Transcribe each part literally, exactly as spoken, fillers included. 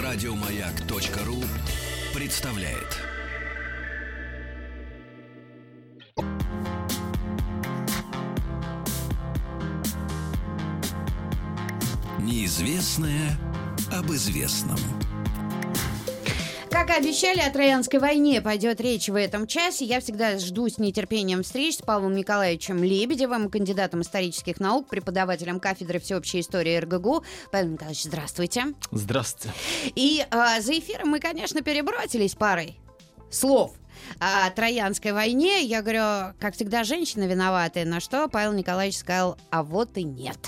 Радиомаяк.ру представляет. Неизвестное об известном. Как и обещали, о Троянской войне пойдет речь в этом часе. Я всегда жду с нетерпением встреч с Павлом Николаевичем Лебедевым, кандидатом исторических наук, преподавателем кафедры всеобщей истории эр гэ гэ у. Павел Николаевич, здравствуйте. Здравствуйте. И а, за эфиром мы, конечно, перебросились парой слов о Троянской войне. Я говорю, как всегда, женщина виноватая, на что Павел Николаевич сказал, а вот и нет.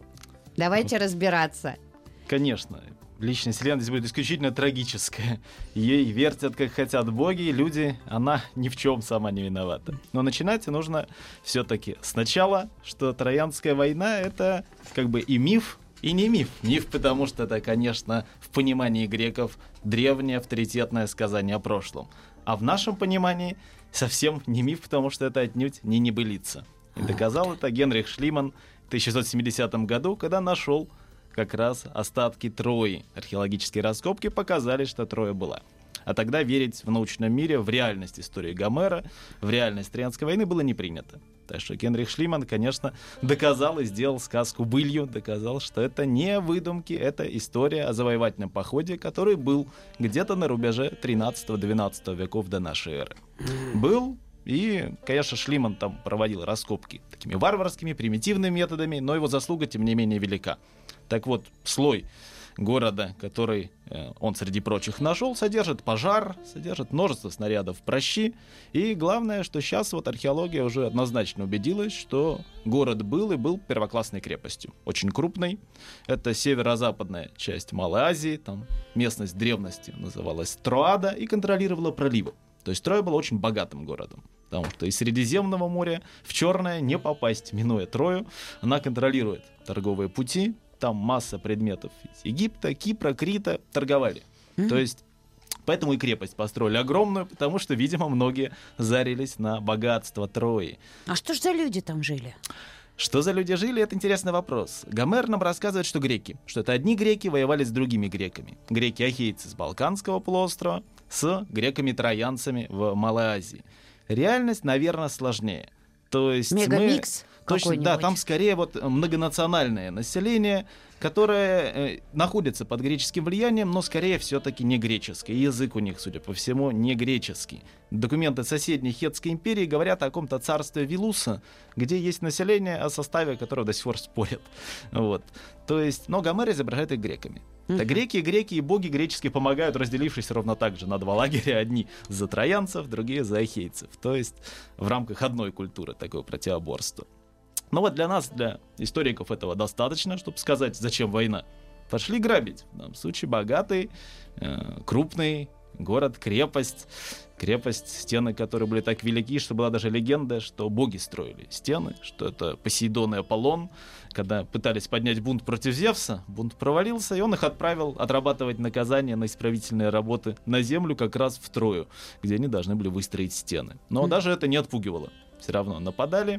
Давайте разбираться. Конечно. Личность Елены здесь будет исключительно трагическая. Ей вертят, как хотят боги, и люди, она ни в чем сама не виновата. Но начинать нужно все-таки сначала, что Троянская война — это как бы и миф, и не миф. Миф, потому что это, конечно, в понимании греков древнее авторитетное сказание о прошлом. А в нашем понимании совсем не миф, потому что это отнюдь не небылица. И доказал это Генрих Шлиман в тысяча шестьсот семидесятом году, когда нашел как раз остатки Трои. Археологические раскопки показали, что Троя была. А тогда верить в научном мире, в реальность истории Гомера, в реальность Троянской войны было не принято. Так что Генрих Шлиман, конечно, доказал и сделал сказку былью, доказал, что это не выдумки, это история о завоевательном походе, который был где-то на рубеже тринадцатого-двенадцатого веков до нашей эры. Был. И, конечно, Шлиман там проводил раскопки такими варварскими, примитивными методами, но его заслуга, тем не менее, велика. Так вот, слой города, который э, он, среди прочих, нашел, содержит пожар, содержит множество снарядов пращи. И главное, что сейчас вот археология уже однозначно убедилась, что город был и был первоклассной крепостью. Очень крупной. Это северо-западная часть Малой Азии. Там местность древности называлась Троада и контролировала проливы. То есть Троя была очень богатым городом, потому что из Средиземного моря в Черное не попасть, минуя Трою. Она контролирует торговые пути, там масса предметов из Египта, Кипра, Крита торговали. Mm-hmm. То есть поэтому и крепость построили огромную, потому что, видимо, многие зарились на богатство Трои. А что ж за люди там жили? Что за люди жили, это интересный вопрос. Гомер нам рассказывает, что греки, что это одни греки воевали с другими греками. Греки-ахейцы с Балканского полуострова с греками-троянцами в Малой Азии. Реальность, наверное, сложнее. То есть мегамикс мы... Точно, да, там скорее вот многонациональное население, которое э, находится под греческим влиянием, но скорее все-таки не греческое. Язык у них, судя по всему, не греческий. Документы соседней Хетской империи говорят о каком-то царстве Вилуса, где есть население, о составе которого до сих пор спорят. Вот. То есть, но Гомер изображает их греками. Mm-hmm. Так греки, греки и боги греческие помогают, разделившись ровно так же на два лагеря. Одни за троянцев, другие за ахейцев. То есть в рамках одной культуры такое противоборство. Но вот для нас, для историков, этого достаточно, чтобы сказать, зачем война. Пошли грабить. В данном случае богатый, э, крупный город, крепость. Крепость, стены, которые были так велики, что была даже легенда, что боги строили стены, что это Посейдон и Аполлон. Когда пытались поднять бунт против Зевса, бунт провалился, и он их отправил отрабатывать наказание на исправительные работы на землю, как раз в Трою, где они должны были выстроить стены. Но mm. даже это не отпугивало. Все равно нападали.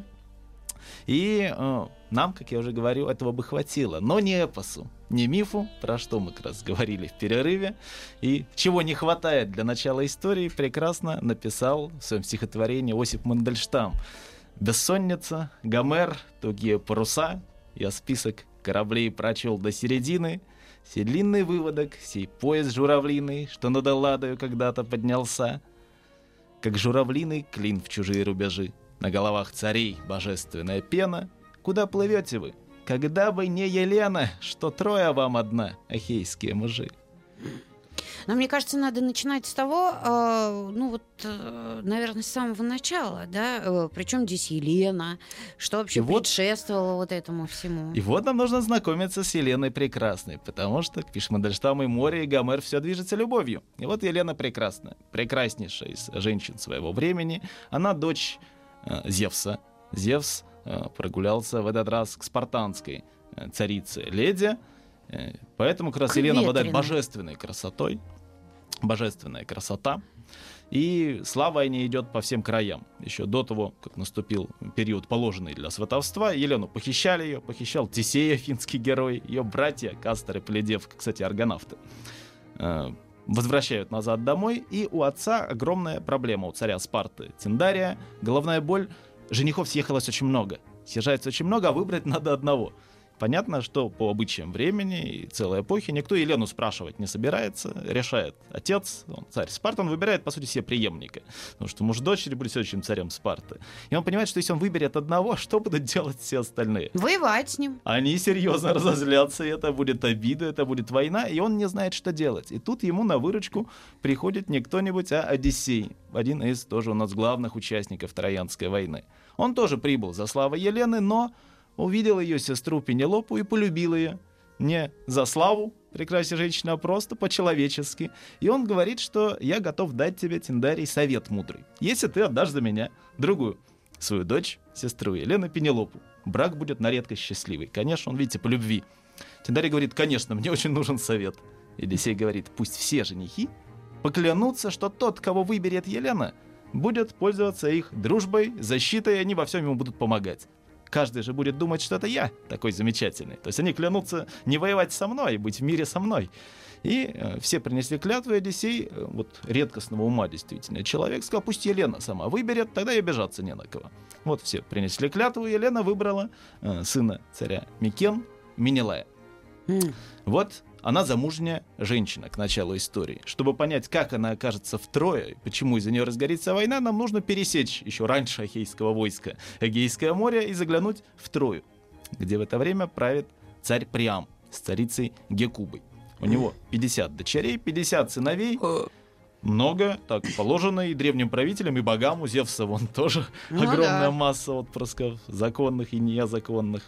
И э, нам, как я уже говорил, этого бы хватило. Но не эпосу, не мифу, про что мы как раз говорили в перерыве. И чего не хватает для начала истории, прекрасно написал в своем стихотворении Осип Мандельштам. «Бессонница, Гомер, тугие паруса. Я список кораблей прочел до середины. Сей длинный выводок, сей пояс журавлиный, что над Элладою когда-то поднялся. Как журавлиный клин в чужие рубежи. На головах царей божественная пена. Куда плывете вы? Когда бы не Елена, что Троя вам одна, ахейские мужи». Но мне кажется, надо начинать с того, э, ну вот, э, наверное, с самого начала, да, э, причем здесь Елена, что вообще и предшествовало вот... вот этому всему. И вот нам нужно знакомиться с Еленой Прекрасной, потому что, как пишет Мандельштам, и море, и Гомер, все движется любовью. И вот Елена Прекрасная, прекраснейшая из женщин своего времени, она дочь э, Зевса. Зевс э, прогулялся в этот раз к спартанской э, царице Леде, э, поэтому как раз Елена обладает божественной красотой. Божественная красота. И слава о ней идет по всем краям. Еще до того, как наступил период, положенный для сватовства, Елену похищали ее, похищал Тесей, финский герой, ее братья Кастор и Полидевка, кстати, аргонавты. э, возвращают назад домой, и у отца огромная проблема, у царя Спарты Тиндария, головная боль, женихов съехалось очень много, съезжается очень много, а выбрать надо одного. Понятно, что по обычаям времени и целой эпохи никто Елену спрашивать не собирается, решает отец, он царь Спарты, он выбирает, по сути, себе преемника, потому что муж дочери будет следующим царем Спарты. И он понимает, что если он выберет одного, что будут делать все остальные? Воевать с ним. Они серьезно разозлятся, и это будет обида, это будет война, и он не знает, что делать. И тут ему на выручку приходит не кто-нибудь, а Одиссей, один из тоже у нас главных участников Троянской войны. Он тоже прибыл за славой Елены, но увидел ее сестру Пенелопу и полюбил ее. Не за славу, прекрасная женщина, а просто по-человечески. И он говорит, что я готов дать тебе, Тиндарий, совет мудрый. Если ты отдашь за меня другую свою дочь, сестру Елену Пенелопу, брак будет на редкость счастливый. Конечно, он, видите, по любви. Тиндарий говорит, конечно, мне очень нужен совет. Одиссей говорит, пусть все женихи поклянутся, что тот, кого выберет Елена, будет пользоваться их дружбой, защитой, и они во всем ему будут помогать. Каждый же будет думать, что это я такой замечательный. То есть они клянутся не воевать со мной, быть в мире со мной. И э, все принесли клятву, и Одиссей, э, вот редкостного ума действительно человек, сказал, пусть Елена сама выберет, тогда и обижаться не на кого. Вот все принесли клятву, и Елена выбрала э, сына царя Микен, Менелая. Mm. Вот она замужняя женщина к началу истории. Чтобы понять, как она окажется в Трое, и почему из-за нее разгорится война, нам нужно пересечь еще раньше Ахейского войска Эгейское море и заглянуть в Трою, где в это время правит царь Приам с царицей Гекубой. У него пятьдесят дочерей, пятьдесят сыновей. Много, так положено и древним правителям, и богам. У Зевса вон тоже ну, огромная да. масса отпрысков, законных и незаконных.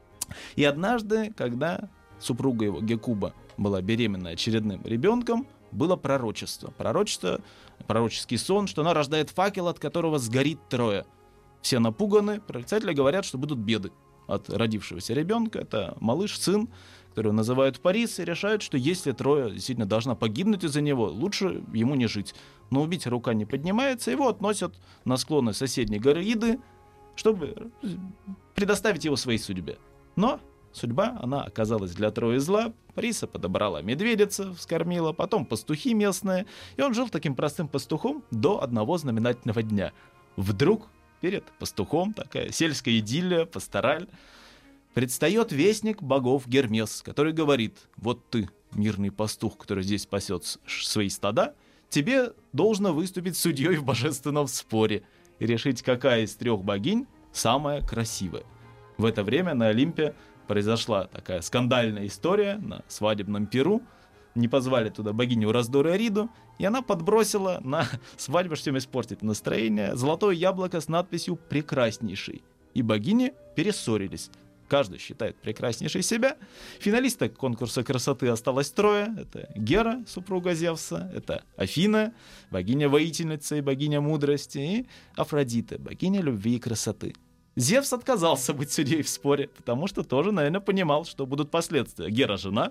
И однажды, когда супруга его, Гекуба, была беременна очередным ребенком, было пророчество. Пророчество, пророческий сон, что она рождает факел, от которого сгорит Троя. Все напуганы, прорицатели говорят, что будут беды от родившегося ребенка. Это малыш, сын, которого называют Парис, и решают, что если Троя действительно должна погибнуть из-за него, лучше ему не жить. Но убить рука не поднимается, его относят на склоны соседней горы Иды, чтобы предоставить его своей судьбе. Но судьба, она оказалась для Трои зла. Париса подобрала медведица, вскормила, потом пастухи местные. И он жил таким простым пастухом до одного знаменательного дня. Вдруг перед пастухом, такая сельская идиллия, пастораль, предстает вестник богов Гермес, который говорит, вот ты, мирный пастух, который здесь пасет свои стада, тебе должно выступить судьей в божественном споре и решить, какая из трех богинь самая красивая. В это время на Олимпе произошла такая скандальная история на свадебном пиру. Не позвали туда богиню Раздору Ариду, и она подбросила на свадьбу, чтобы испортить настроение, золотое яблоко с надписью «Прекраснейший». И богини перессорились. Каждый считает прекраснейшей себя. Финалисток конкурса красоты осталось трое. Это Гера, супруга Зевса, это Афина, богиня-воительница и богиня мудрости, и Афродита, богиня любви и красоты. Зевс отказался быть судьей в споре, потому что тоже, наверное, понимал, что будут последствия. Гера — жена,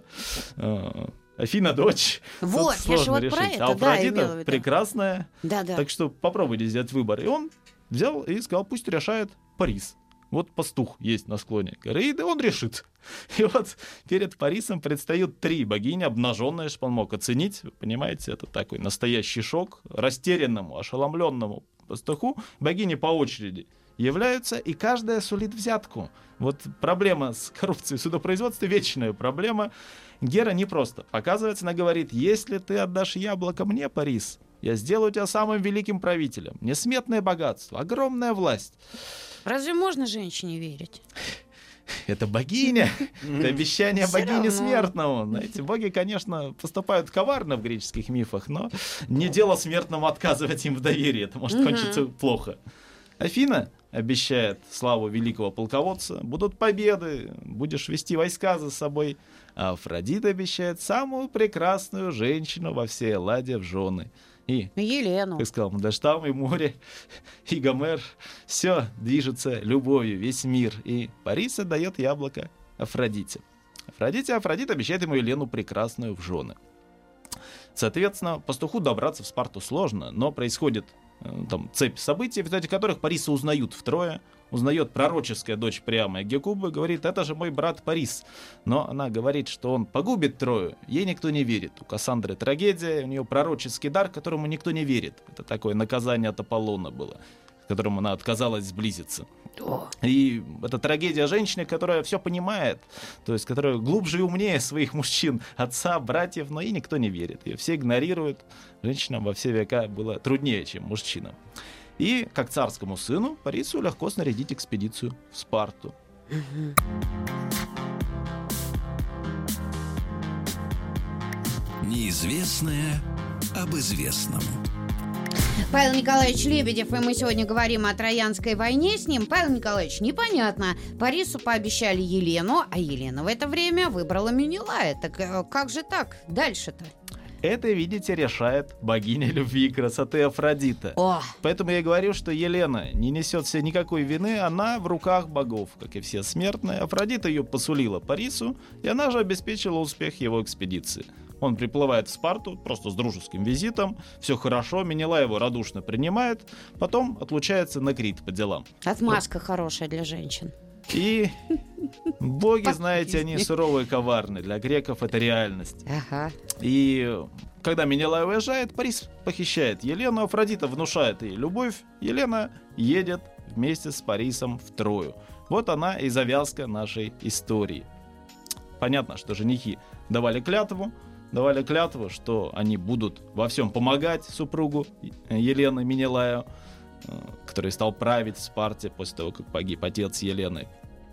э, Афина — дочь. Вот, я же вот решить. про это, а Афродита да, имела, прекрасная. Да, да. Так что попробуйте сделать выбор. И он взял и сказал, пусть решает Парис. Вот пастух есть на склоне горы, и он решит. И вот перед Парисом предстают три богини, обнаженные, чтобы он мог оценить. Вы понимаете, это такой настоящий шок. Растерянному, ошеломленному пастуху богини по очереди являются, и каждая сулит взятку. Вот проблема с коррупцией в судопроизводстве — вечная проблема. Гера не просто показывается, она говорит, если ты отдашь яблоко мне, Парис, я сделаю тебя самым великим правителем. Несметное богатство, огромная власть. Разве можно женщине верить? Это богиня, это обещание богини смертному. Знаете, боги, конечно, поступают коварно в греческих мифах, но не дело смертному отказывать им в доверии. Это может кончиться плохо. Афина обещает славу великого полководца, будут победы, будешь вести войска за собой. А Афродита обещает самую прекрасную женщину во всей Элладе в жены. И, Елену. как сказал, даже там и море, и Гомер, все движется любовью, весь мир. И Парис отдает яблоко Афродите. Афродите, Афродита обещает ему Елену прекрасную в жены. Соответственно, пастуху добраться в Спарту сложно, но происходит там, цепь событий, в результате которых Париса узнают втрое. Узнает пророческая дочь Приама Гекуба, говорит, это же мой брат Парис. Но она говорит, что он погубит Трою. Ей никто не верит. У Кассандры трагедия, у нее пророческий дар, которому никто не верит. Это такое наказание от Аполлона было, к которому она отказалась сблизиться. И это трагедия женщины, которая все понимает, то есть которая глубже и умнее своих мужчин, отца, братьев, но ей никто не верит. Ее все игнорируют. Женщинам во все века было труднее, чем мужчинам. И, как царскому сыну, Парису легко снарядить экспедицию в Спарту. Неизвестное об известном. Павел Николаевич Лебедев, и мы сегодня говорим о Троянской войне с ним. Павел Николаевич, непонятно. Парису пообещали Елену, а Елена в это время выбрала Менелая. Так э, как же так? Дальше-то? Это, видите, решает богиня любви и красоты Афродита. О. Поэтому я и говорю, что Елена не несет себе никакой вины, она в руках богов, как и все смертные. Афродита ее посулила Парису, и она же обеспечила успех его экспедиции. Он приплывает в Спарту просто с дружеским визитом, все хорошо, Менелай его радушно принимает, потом отлучается на Крит по делам. Отмазка вот. Хорошая для женщин. И боги, знаете, они суровые и коварны. Для греков это реальность. Ага. И когда Менелай уезжает, Парис похищает Елену, Афродита внушает ей любовь, Елена едет вместе с Парисом в Трою. Вот она и завязка нашей истории. Понятно, что женихи давали клятву, давали клятву, что они будут во всем помогать супругу Елены Менелаю, который стал править в Спарте после того, как погиб отец Елены.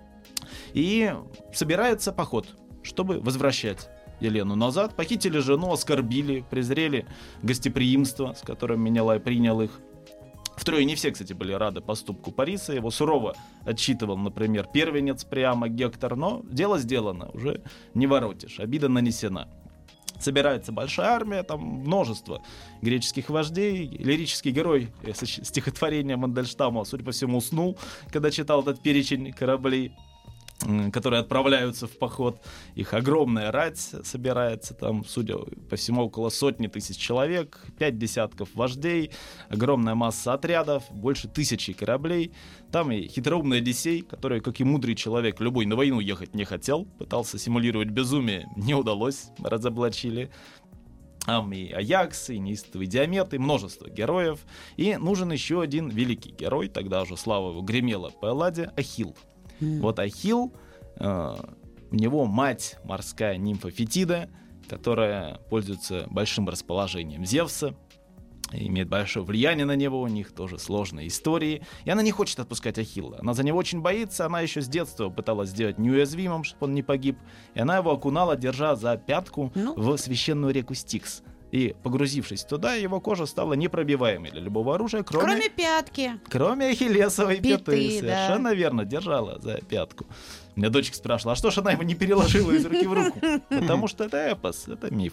И собирается поход, чтобы возвращать Елену назад. Похитили жену, оскорбили, презрели гостеприимство, с которым Менелай принял их. В Трое не все, кстати, были рады поступку Париса. Его сурово отчитывал, например, первенец Приама Гектор. Но дело сделано, уже не воротишь, обида нанесена. Собирается большая армия, там множество греческих вождей. Лирический герой стихотворения Мандельштама, судя по всему, уснул, когда читал этот перечень кораблей, которые отправляются в поход. Их огромная рать собирается, там, судя по всему, около сотни тысяч человек, пять десятков вождей, огромная масса отрядов, больше тысячи кораблей. Там и хитроумный Одиссей, который, как и мудрый человек, любой на войну ехать не хотел, пытался симулировать безумие, не удалось, разоблачили. Там и Аякс, и неистовый Диамет, и множество героев. И нужен еще один великий герой, тогда уже слава его гремела по Элладе, Ахилл. Mm. Вот Ахилл, э, у него мать морская нимфа Фетида, которая пользуется большим расположением Зевса, имеет большое влияние на него, у них тоже сложные истории. И она не хочет отпускать Ахилла. Она за него очень боится, она еще с детства пыталась сделать неуязвимым, чтобы он не погиб. И она его окунала, держа за пятку ну? в священную реку Стикс. И, погрузившись туда, его кожа стала непробиваемой для любого оружия, кроме... Кроме пятки. Кроме ахиллесовой пяты. Пяты, Совершенно да. верно, держала за пятку. У меня дочка спрашивала, а что ж она его не переложила из руки в руку? Потому что это эпос, это миф.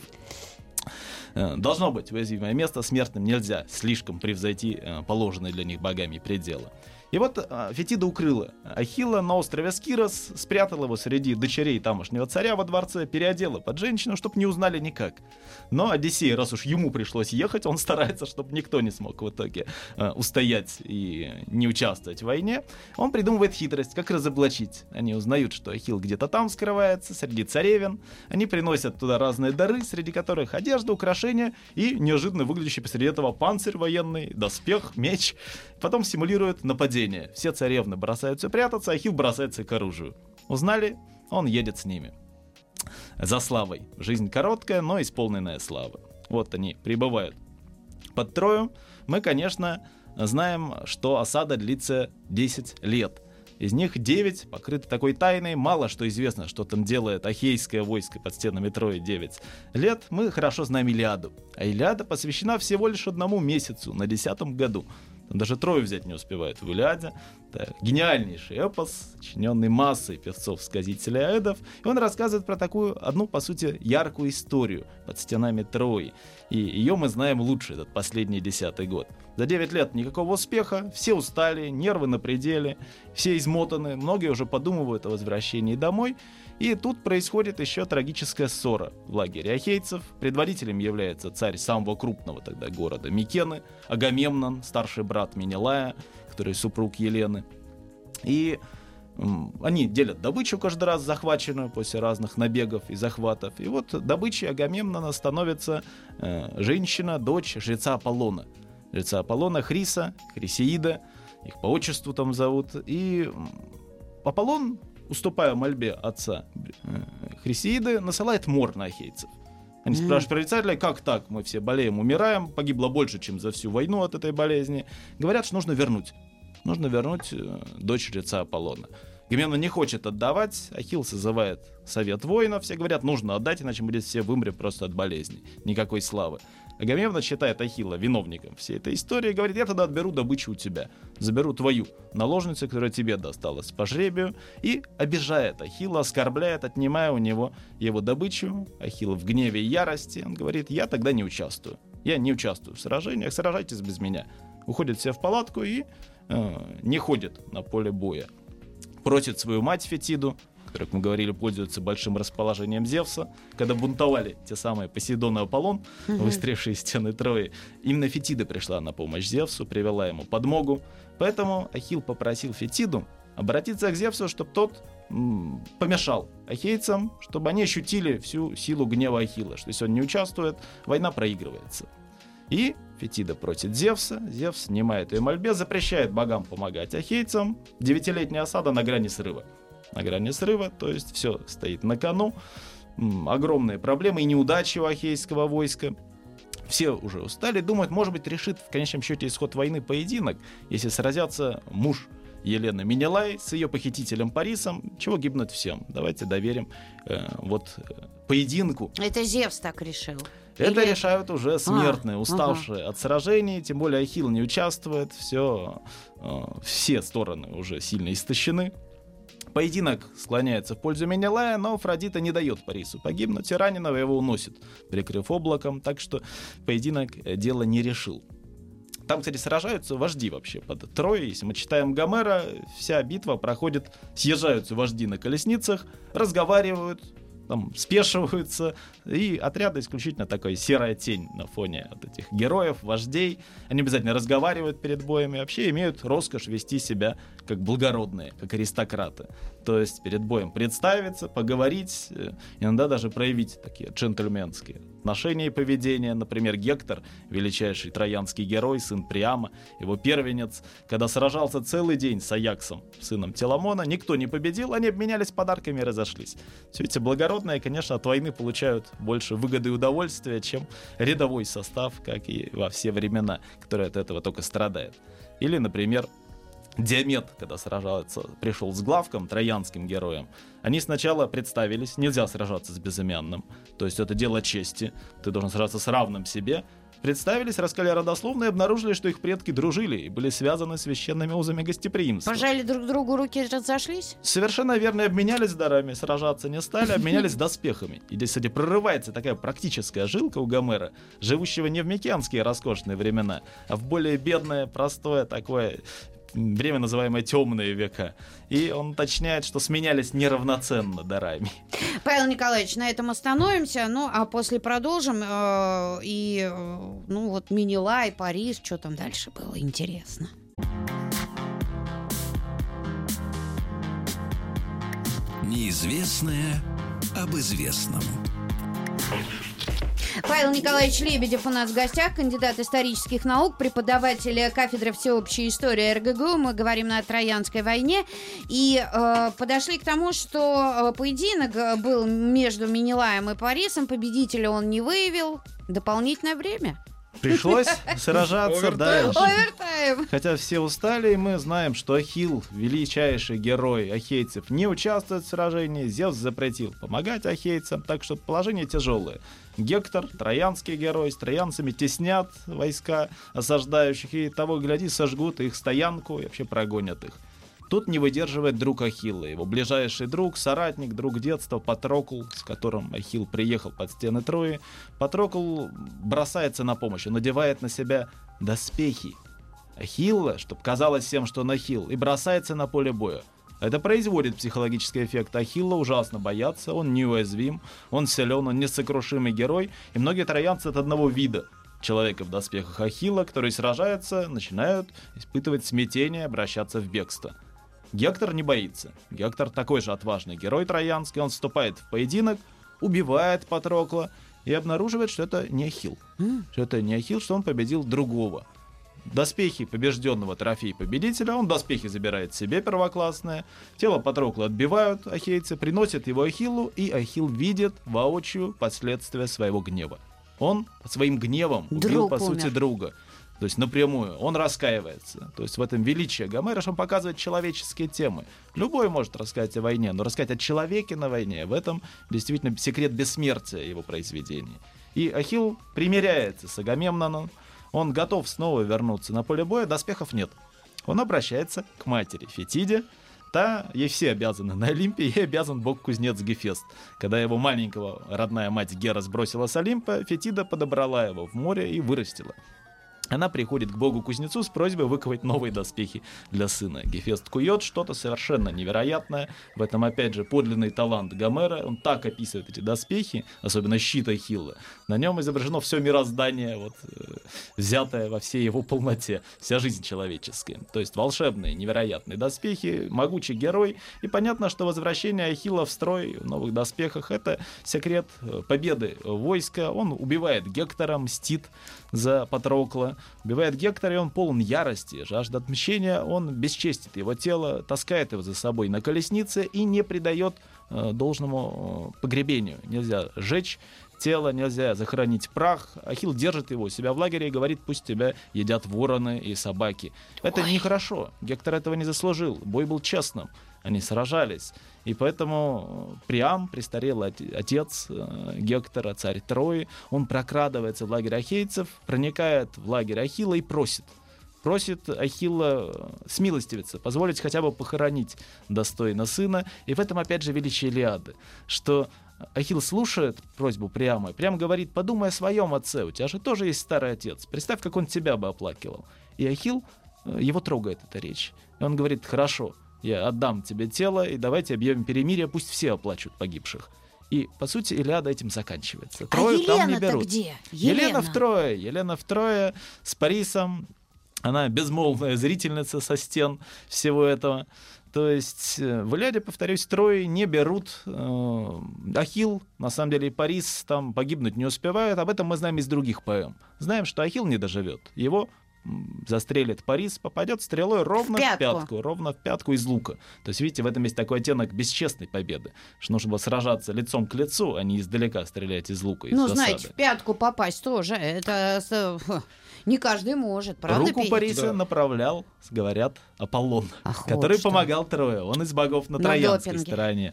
Должно быть уязвимое место, смертным нельзя слишком превзойти положенные для них богами пределы. И вот Фетида укрыла Ахилла на острове Скирос, спрятала его среди дочерей тамошнего царя во дворце, переодела под женщину, чтобы не узнали никак. Но Одиссей, раз уж ему пришлось ехать, он старается, чтобы никто не смог в итоге э, устоять и не участвовать в войне. Он придумывает хитрость, как разоблачить. Они узнают, что Ахилл где-то там скрывается, среди царевен. Они приносят туда разные дары, среди которых одежда, украшения и неожиданно выглядящий посреди этого панцирь военный, доспех, меч. Потом симулируют нападение. Все царевны бросаются прятаться, Ахилл бросается к оружию. Узнали? Он едет с ними. За славой. Жизнь короткая, но исполненная славы. Вот они прибывают под Трою. Мы, конечно, знаем, что осада длится десять лет. Из них девять покрыты такой тайной. Мало что известно, что там делает ахейское войско под стенами Трои девять лет. Мы хорошо знаем Илиаду. А Илиада посвящена всего лишь одному месяцу, на десятом году. Там даже Трою взять не успевают в Илиаде. Это гениальнейший эпос, сочиненный массой певцов-сказителей Аэдов. И он рассказывает про такую одну, по сути, яркую историю под стенами Трои. И ее мы знаем лучше, этот последний десятый год. За девять лет никакого успеха, все устали, нервы на пределе, все измотаны, многие уже подумывают о возвращении домой. И тут происходит еще трагическая ссора в лагере ахейцев. Предводителем является царь самого крупного тогда города Микены, Агамемнон, старший брат Менелая, который супруг Елены. И м, они делят добычу каждый раз захваченную после разных набегов и захватов. И вот добычей Агамемнона становится э, женщина, дочь жреца Аполлона. Жреца Аполлона Хриса, Хрисеида, их по отчеству там зовут. И Аполлон, уступая мольбе отца Хрисеиды, насылает мор на ахейцев. Они mm-hmm. спрашивают прорицателя, как так, мы все болеем, умираем, погибло больше, чем за всю войну от этой болезни. Говорят, что нужно вернуть. Нужно вернуть э, дочь жреца Аполлона. Агамемнон не хочет отдавать, Ахилл созывает совет воинов, все говорят, нужно отдать, иначе мы все вымрем просто от болезни. Никакой славы. Агамемнон считает Ахилла виновником всей этой истории и говорит, я тогда отберу добычу у тебя, заберу твою наложницу, которая тебе досталась по жребию, и обижает Ахилла, оскорбляет, отнимая у него его добычу. Ахилл в гневе и ярости, он говорит, я тогда не участвую, я не участвую в сражениях, сражайтесь без меня. Уходит все в палатку и э, не ходит на поле боя. Просит свою мать Фетиду, которая, как мы говорили, пользуется большим расположением Зевса, когда бунтовали те самые Посейдон и Аполлон, mm-hmm. выстрелившие из стены Трои. Именно Фетида пришла на помощь Зевсу, привела ему подмогу. Поэтому Ахилл попросил Фетиду обратиться к Зевсу, чтобы тот м- помешал ахейцам, чтобы они ощутили всю силу гнева Ахилла, что если он не участвует, война проигрывается. И Фетида просит Зевса, Зевс снимает ее мольбе, запрещает богам помогать ахейцам. Девятилетняя осада на грани срыва. На грани срыва, то есть все стоит на кону. М- огромные проблемы и неудачи у ахейского войска. Все уже устали, думают, может быть, решит в конечном счете исход войны поединок, если сразятся муж Елены Менелай с ее похитителем Парисом, чего гибнуть всем. Давайте доверим э, вот э, поединку. Это Зевс так решил. Это Или... решают уже смертные, а, уставшие ага. от сражений, тем более Ахилл не участвует, все, э, все стороны уже сильно истощены. Поединок склоняется в пользу Менелая, но Афродита не дает Парису погибнуть, и раненого его уносит, прикрыв облаком, так что поединок дело не решил. Там, кстати, сражаются вожди вообще под Троей. Если мы читаем Гомера, вся битва проходит, съезжаются вожди на колесницах, разговаривают, там, спешиваются, и отряды исключительно такая серая тень на фоне от этих героев, вождей. Они обязательно разговаривают перед боем и вообще имеют роскошь вести себя как благородные, как аристократы. То есть перед боем представиться, поговорить, иногда даже проявить такие джентльменские отношения и поведение. Например, Гектор, величайший троянский герой, сын Приама, его первенец, когда сражался целый день с Аяксом, сыном Теламона, никто не победил, они обменялись подарками и разошлись. Все эти благородные, конечно, от войны получают больше выгоды и удовольствия, чем рядовой состав, как и во все времена, который от этого только страдает. Или, например, Диамет, когда сражался, пришел с Главком, троянским героем, они сначала представились, нельзя сражаться с безымянным, то есть это дело чести, ты должен сражаться с равным себе. Представились, рассказали родословно и обнаружили, что их предки дружили и были связаны священными узами гостеприимства. Пожали друг другу руки, разошлись? Совершенно верно, обменялись дарами, сражаться не стали, обменялись доспехами. И здесь, кстати, прорывается такая практическая жилка у Гомера, живущего не в микенские роскошные времена, а в более бедное, простое такое время, называемое темные века. И он уточняет, что сменялись неравноценно дарами. Павел Николаевич, на этом остановимся, ну а после продолжим. Э, и, э, ну вот, Менелай, Парис, что там дальше было, интересно. Неизвестное об известном. Павел Николаевич Лебедев у нас в гостях, кандидат исторических наук, преподаватель кафедры всеобщей истории эр гэ гэ у. Мы говорим о Троянской войне. И э, подошли к тому, что поединок был между Менелаем и Парисом. Победителя он не выявил. Дополнительное время. Пришлось сражаться дальше. Овертайм. Хотя все устали, и мы знаем, что Ахилл, величайший герой ахейцев, не участвует в сражении. Зевс запретил помогать ахейцам, так что положение тяжелое. Гектор, троянский герой, с троянцами теснят войска осаждающих, и того, гляди, сожгут их стоянку и вообще прогонят их. Тут не выдерживает друг Ахилла, его ближайший друг, соратник, друг детства Патрокл, с которым Ахилл приехал под стены Трои. Патрокл бросается на помощь, он надевает на себя доспехи Ахилла, чтобы казалось всем, что он Ахилл, и бросается на поле боя. Это производит психологический эффект. Ахилла ужасно боятся, он неуязвим, он силен, он несокрушимый герой. И многие троянцы от одного вида человека в доспехах Ахилла, который сражается, начинают испытывать смятение, обращаться в бегство. Гектор не боится. Гектор такой же отважный герой троянский. Он вступает в поединок, убивает Патрокла и обнаруживает, что это не Ахилл. Mm. Что это не Ахилл, что он победил другого. Доспехи побежденного, трофей победителя, он доспехи забирает себе первоклассное, тело Патрокла отбивают ахейцы, приносят его Ахиллу, и Ахилл видит воочию последствия своего гнева. Он своим гневом убил, Друг по умер. сути, друга. То есть напрямую. Он раскаивается. То есть в этом величие Гомера, что он показывает человеческие темы. Любой может рассказать о войне, но рассказать о человеке на войне, в этом действительно секрет бессмертия его произведения. И Ахилл примиряется с Агамемноном. Он готов снова вернуться на поле боя, доспехов нет. Он обращается к матери Фетиде. Та, ей все обязаны на Олимпе, ей обязан бог-кузнец Гефест. Когда его маленького родная мать Гера сбросила с Олимпа, Фетида подобрала его в море и вырастила. Она приходит к богу-кузнецу с просьбой выковать новые доспехи для сына. Гефест кует что-то совершенно невероятное. В этом, опять же, подлинный талант Гомера. Он так описывает эти доспехи, особенно щит Ахилла. На нем изображено все мироздание, вот, взятое во всей его полноте, вся жизнь человеческая. То есть волшебные, невероятные доспехи, могучий герой. И понятно, что возвращение Ахилла в строй в новых доспехах — это секрет победы войска. Он убивает Гектора, мстит за Патрокла. Убивает Гектора, и он полон ярости, жажда отмщения. Он бесчестит его тело, таскает его за собой на колеснице и не придает э, должному э, погребению. Нельзя сжечь тело, нельзя захоронить прах. Ахилл держит его у себя в лагере и говорит: пусть тебя едят вороны и собаки. Это Ой. нехорошо. Гектор этого не заслужил. Бой был честным. Они сражались. И поэтому Приам, престарелый отец Гектора, царь Трои, он прокрадывается в лагерь ахейцев, проникает в лагерь Ахилла и просит. Просит Ахилла смилостивиться, позволить хотя бы похоронить достойно сына. И в этом, опять же, величие Илиады, что Ахилл слушает просьбу Приама, и Приам говорит: подумай о своем отце, у тебя же тоже есть старый отец, представь, как он тебя бы оплакивал. И Ахилл, его трогает эта речь. И он говорит: хорошо, я отдам тебе тело, и давайте объявим перемирие, пусть все оплачут погибших. И, по сути, Илиада этим заканчивается. Трою а там не берут. Где? Елена? Елена в Трое. Елена в Трое с Парисом. Она безмолвная зрительница со стен всего этого. То есть в Илиаде, повторюсь, Трои не берут. Ахилл, на самом деле, и Парис там погибнуть не успевают. Об этом мы знаем из других поэм. Знаем, что Ахилл не доживет. Его застрелит Парис, попадет стрелой ровно в пятку. в пятку, ровно в пятку из лука. То есть, видите, в этом есть такой оттенок бесчестной победы, что нужно было сражаться лицом к лицу, а не издалека стрелять из лука. Ну, знаете, в пятку попасть тоже, это не каждый может, правда? Руку Петя? Париса да. направлял, говорят, Аполлон, Ах, который вот помогал Трое. Он из богов на, на троянской допинге. стороне.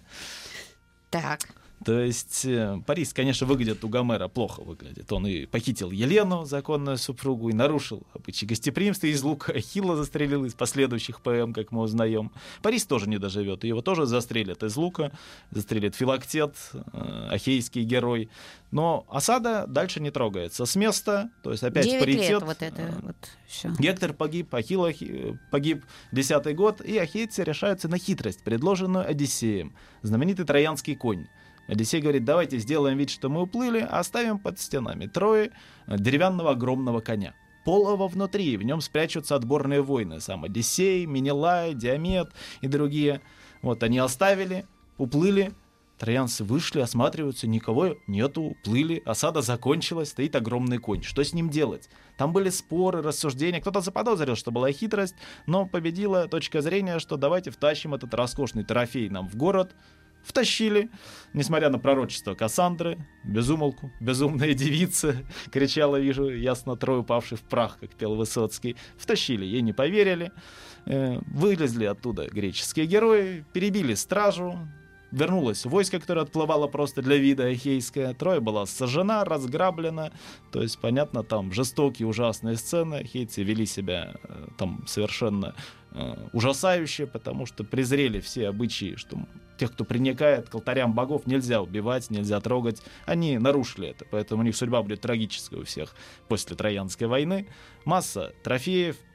Так. То есть э, Парис, конечно, выглядит у Гомера, плохо выглядит. Он и похитил Елену, законную супругу, и нарушил обычаи гостеприимства. Из лука Ахилла застрелил, из последующих поэм, как мы узнаем. Парис тоже не доживет, его тоже застрелят из лука. Застрелит Филактет, э, ахейский герой. Но осада дальше не трогается с места. То есть опять паритет. Лет вот это э, вот все. Гектор погиб, Ахилл погиб десятый год, и ахейцы решаются на хитрость, предложенную Одиссеем. Знаменитый троянский конь. Одиссей говорит: давайте сделаем вид, что мы уплыли, а оставим под стенами Трои деревянного огромного коня. Полого внутри, в нем спрячутся отборные воины. Сам Одиссей, Менелай, Диомед и другие. Вот они оставили, уплыли. Троянцы вышли, осматриваются, никого нету, уплыли, осада закончилась, стоит огромный конь. Что с ним делать? Там были споры, рассуждения, кто-то заподозрил, что была хитрость, но победила точка зрения, что давайте втащим этот роскошный трофей нам в город. Втащили, несмотря на пророчество Кассандры, безумолку, безумная девица, кричала, вижу, ясно, Трой, упавший в прах, как пел Высоцкий. Втащили, ей не поверили, э, вылезли оттуда греческие герои, перебили стражу, вернулось войско, которое отплывало просто для вида ахейское. Троя была сожжена, разграблена. То есть, понятно, там жестокие, ужасные сцены. Ахейцы вели себя э, там совершенно э, ужасающе, потому что презрели все обычаи, что тех, кто приникает к алтарям богов, нельзя убивать, нельзя трогать. Они нарушили это, поэтому у них судьба будет трагическая у всех после Троянской войны. Масса трофеев.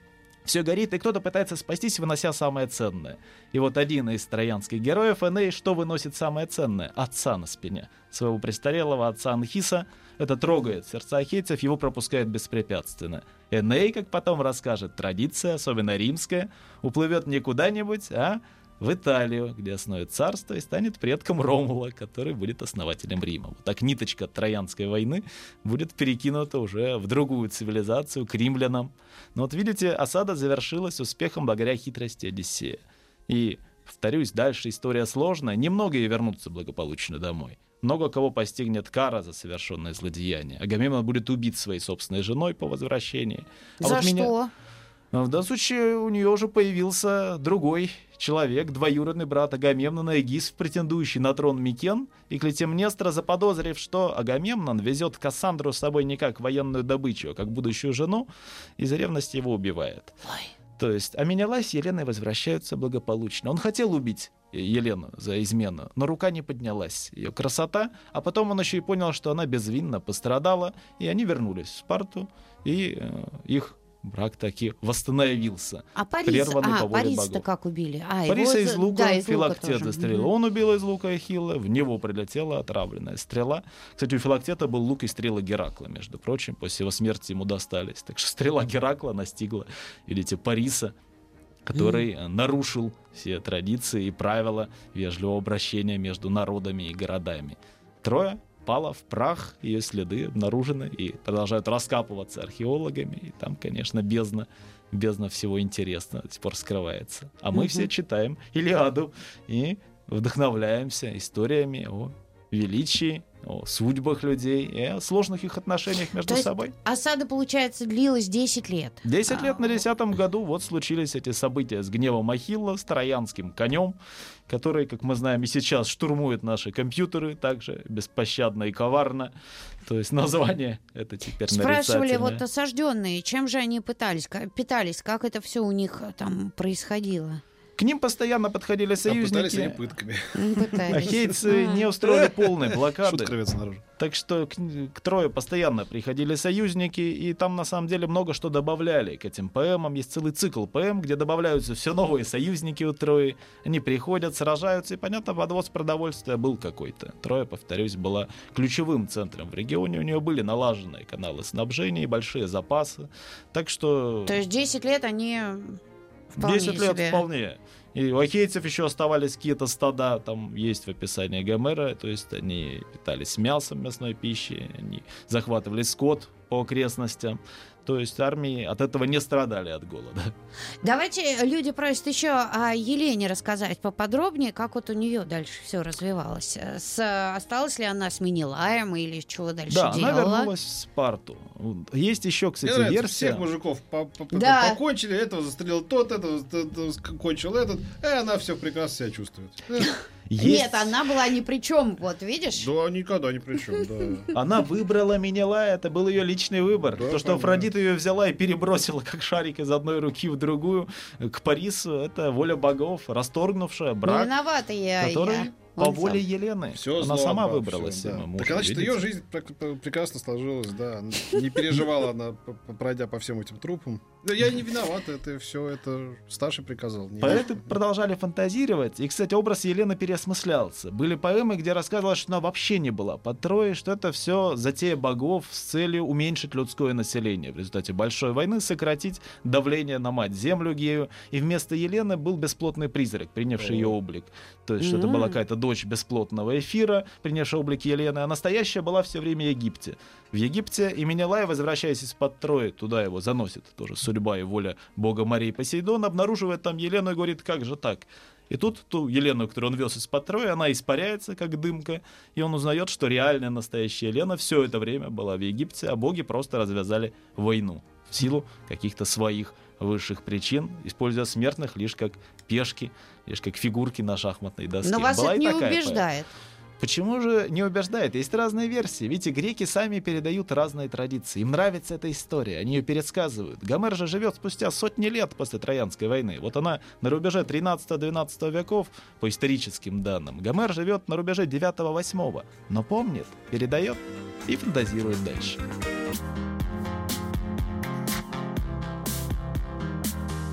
все горит, и кто-то пытается спастись, вынося самое ценное. И вот один из троянских героев, Эней, что выносит самое ценное? Отца на спине. Своего престарелого отца Анхиса. Это трогает сердца ахейцев, его пропускают беспрепятственно. Эней, как потом расскажет, традиция, особенно римская, уплывет не куда-нибудь, а в Италию, где основает царство и станет предком Ромула, который будет основателем Рима. Вот так ниточка Троянской войны будет перекинута уже в другую цивилизацию, к римлянам. Но вот видите, осада завершилась успехом благодаря хитрости Одиссея. И, повторюсь, дальше история сложная. Немногие вернутся благополучно домой. Много кого постигнет кара за совершенное злодеяние. Агамемнон будет убит своей собственной женой по возвращении. А За вот что? меня... В данном случае у нее уже появился другой человек, двоюродный брат Агамемнона, Эгис, претендующий на трон Микен, и Клетимнестра, заподозрив, что Агамемнон везет Кассандру с собой не как военную добычу, а как будущую жену, из ревности его убивает. Ой. То есть, а Менелай с Еленой возвращаются благополучно. Он хотел убить Елену за измену, но рука не поднялась. Ее красота, а потом он еще и понял, что она безвинно пострадала, и они вернулись в Спарту, и э, их брак таки восстановился. А Парис, прерванный а, по воле Парис-то богов. как убили? А, Париса его... из лука, да, из лука Филактет тоже. застрелил. Мгм. Он убил из лука Ахилла, в него прилетела отравленная стрела. Кстати, у Филактета был лук и стрела Геракла, между прочим. После его смерти ему достались. Так что стрела Геракла настигла, видите, Париса, который mm. нарушил все традиции и правила вежливого обращения между народами и городами. Троя пала в прах, ее следы обнаружены и продолжают раскапываться археологами. И там, конечно, бездна, бездна всего интересного до сих пор скрывается. А мы mm-hmm. все читаем Илиаду и вдохновляемся историями о величии, о судьбах людей и о сложных их отношениях между То есть собой. осада, получается, длилась десять лет. Десять лет А, на десятом году вот случились эти события с гневом Ахилла, с троянским конем, который, как мы знаем, и сейчас штурмует наши компьютеры также беспощадно и коварно. То есть название это теперь Спрашивали нарицательное. вот осажденные, чем же они пытались, как- питались, как это все у них э, там происходило? К ним постоянно подходили А пытались они союзники. пытками. М, пытались. Ахейцы А. не устроили полной Шутка блокады. рвется наружу. Так что к, к Трое постоянно приходили союзники, и там на самом деле много что добавляли к этим поэмам. Есть целый цикл поэм, где добавляются все новые союзники у Трои. Они приходят, сражаются, и, понятно, подвоз продовольствия был какой-то. Троя, повторюсь, была ключевым центром в регионе. У нее были налаженные каналы снабжения и большие запасы. Так что... То есть десять лет они вполне десять лет себе. вполне. И у ахейцев еще оставались какие-то стада, там есть в описании Гомера, то есть они питались мясом, мясной пищей, они захватывали скот по окрестностям. То есть армии от этого не страдали от голода. Давайте, люди просят еще о Елене рассказать поподробнее, как вот у нее дальше все развивалось. С, осталась ли она с Менелаем или чего дальше Да, делала? она вернулась в Спарту. Есть еще, Мне кстати, нравится, версия. всех мужиков по- по- по- Да. покончили, этого застрелил тот, этого т- т- кончил этот, и она все прекрасно себя чувствует. Э, Есть- Нет, она была ни при чем, вот видишь? Да, никогда ни при чем, да. Она выбрала Менелая, это был ее личный выбор. Да, То, что понятно. Афродита ее взяла и перебросила, как шарик из одной руки в другую, к Парису, это воля богов, расторгнувшая Не брак, виновата я. который я. по Он воле сам. Елены. Все Она сама выбрала себе мужа. Так, значит, видите? ее жизнь пр- пр- прекрасно сложилась, да. Не переживала она, п- п- пройдя по всем этим трупам. Да я не виноват, это все, это старший приказал. Не Поэты я. продолжали фантазировать, и, кстати, образ Елены переосмыслялся. Были поэмы, где рассказывалось, что она вообще не была под Троей, что это все затея богов с целью уменьшить людское население. В результате большой войны сократить давление на мать землю Гею, и вместо Елены был бесплотный призрак, принявший ее облик. То есть, что это была какая-то дочь бесплотного Эфира, принявшая облик Елены, а настоящая была все время в Египте. В Египте и Менелай, возвращаясь из-под Трои, туда его заносит тоже судьба и воля бога морей Посейдон, обнаруживает там Елену и говорит, как же так? И тут ту Елену, которую он вез из-под Трои, она испаряется, как дымка, и он узнает, что реальная настоящая Елена все это время была в Египте, а боги просто развязали войну в силу каких-то своих высших причин, используя смертных лишь как пешки, лишь как фигурки на шахматной доске. Но вас Была это и не такая поэма. убеждает. Почему же не убеждает? Есть разные версии. Видите, греки сами передают разные традиции. Им нравится эта история, они ее пересказывают. Гомер же живет спустя сотни лет после Троянской войны. Вот она на рубеже тринадцатого-двенадцатого веков, по историческим данным. Гомер живет на рубеже девятого-восьмого, но помнит, передает и фантазирует дальше.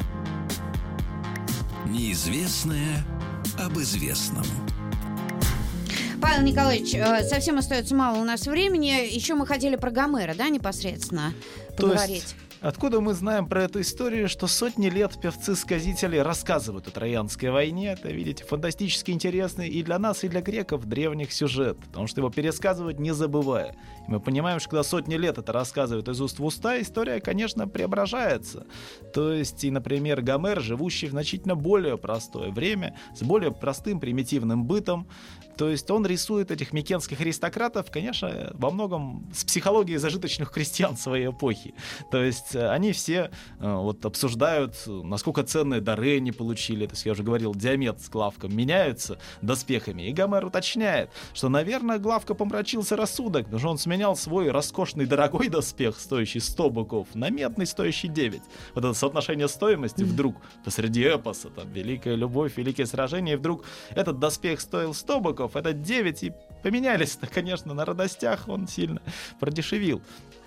Неизвестное об известном. Павел Николаевич, совсем остается мало у нас времени. Еще мы хотели про Гомера, да, непосредственно поговорить. То есть, откуда мы знаем про эту историю, что сотни лет певцы-сказители рассказывают о Троянской войне? Это, видите, фантастически интересный и для нас, и для греков древних сюжет, потому что его пересказывают, не забывая. И мы понимаем, что когда сотни лет это рассказывают из уст в уста, история, конечно, преображается. То есть, и, например, Гомер, живущий в значительно более простое время, с более простым примитивным бытом, то есть он рисует этих микенских аристократов, конечно, во многом с психологией зажиточных крестьян своей эпохи. То есть они все э, вот обсуждают, насколько ценные дары они получили. То есть я уже говорил, Диамет с Главком меняются доспехами. И Гомер уточняет, что, наверное, Главка помрачился рассудок, потому что он сменял свой роскошный дорогой доспех, стоящий сто быков, на медный, стоящий девять. Вот это соотношение стоимости вдруг посреди эпоса, там, великая любовь, великие сражения, и вдруг этот доспех стоил сто быков, это девять, и поменялись-то, конечно, на радостях он сильно продешевил.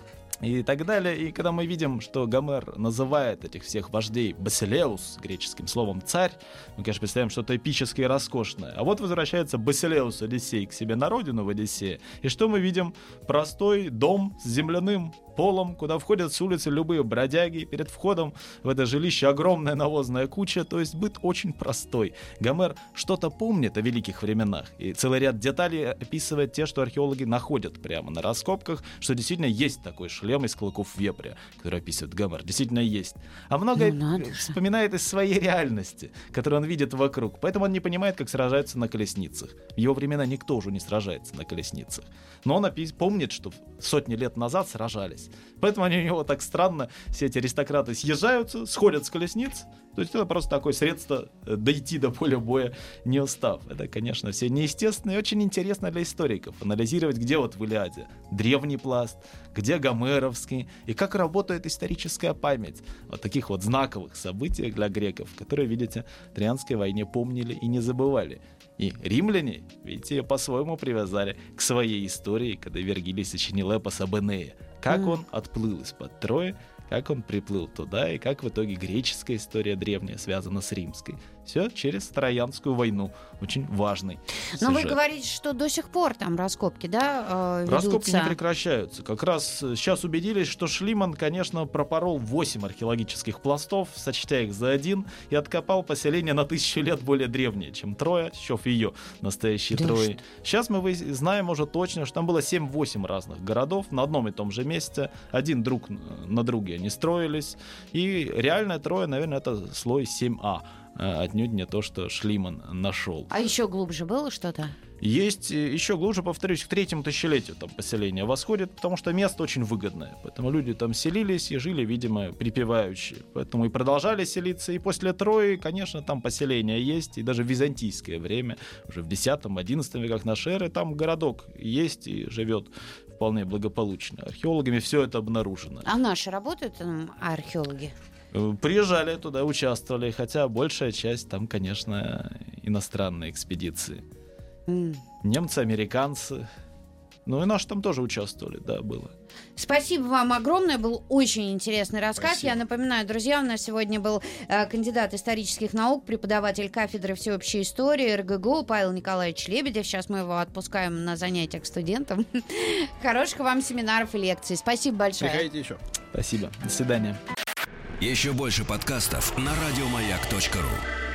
И так далее. И когда мы видим, что Гомер называет этих всех вождей Басилеус, греческим словом царь, мы, конечно, представляем что-то эпическое и роскошное. А вот возвращается Басилеус Одиссей к себе на родину в Одиссее. И что мы видим? Простой дом с земляным полом, куда входят с улицы любые бродяги. Перед входом в это жилище огромная навозная куча. То есть быт очень простой. Гомер что-то помнит о великих временах. И целый ряд деталей описывает те, что археологи находят прямо на раскопках, что действительно есть такой шлем из клыков вепря, который описывает Гомер. Действительно есть. А многое ну, вспоминает из своей реальности, которую он видит вокруг. Поэтому он не понимает, как сражаются на колесницах. В его времена никто уже не сражается на колесницах. Но он опис- помнит, что сотни лет назад сражались. Поэтому они у него так странно, все эти аристократы съезжаются, сходят с колесниц. То есть это просто такое средство дойти до поля боя, не устав. Это, конечно, все неестественно и очень интересно для историков. Анализировать, где вот в Илиаде древний пласт, где гомеровский, и как работает историческая память о таких вот знаковых событиях для греков, которые, видите, в Троянской войне помнили и не забывали. И римляне, видите, ее по-своему привязали к своей истории, когда Вергилий сочинил эпос об Энее. Как он отплыл из-под Трои, как он приплыл туда, и как в итоге греческая история древняя связана с римской. Все через Троянскую войну. Очень важный сюжет. Но вы говорите, что до сих пор там раскопки, да, э, ведутся? Раскопки не прекращаются. Как раз сейчас убедились, что Шлиман, конечно, пропорол восемь археологических пластов, сочтя их за один, и откопал поселение на тысячу лет более древнее, чем Троя, счёв ее настоящей да Троей. Что? Сейчас мы знаем уже точно, что там было семь-восемь разных городов на одном и том же месте. Один друг на друге они строились. И реальная Троя, наверное, это слой семь А. Отнюдь не то, что Шлиман нашел. А еще глубже было что-то? Есть еще глубже, повторюсь, к третьему тысячелетию там поселение восходит, потому что место очень выгодное. Поэтому люди там селились и жили, видимо, припеваючи. Поэтому и продолжали селиться. И после Трои, конечно, там поселения есть. И даже в византийское время, уже в десятом-одиннадцатом веках нашей эры, там городок есть и живет вполне благополучно. Археологами все это обнаружено. А наши работают там археологи? Приезжали туда, участвовали, хотя большая часть там, конечно, иностранные экспедиции. Mm. Немцы, американцы. Ну и наши там тоже участвовали, да, было. Спасибо вам огромное, был очень интересный рассказ. Спасибо. Я напоминаю, друзья, у нас сегодня был э, кандидат исторических наук, преподаватель кафедры всеобщей истории эр гэ гэ у Павел Николаевич Лебедев. Сейчас мы его отпускаем на занятия к студентам. Хороших вам семинаров и лекций. Спасибо большое. Приходите еще. Спасибо. До свидания. Еще больше подкастов на радиомаяк точка ру.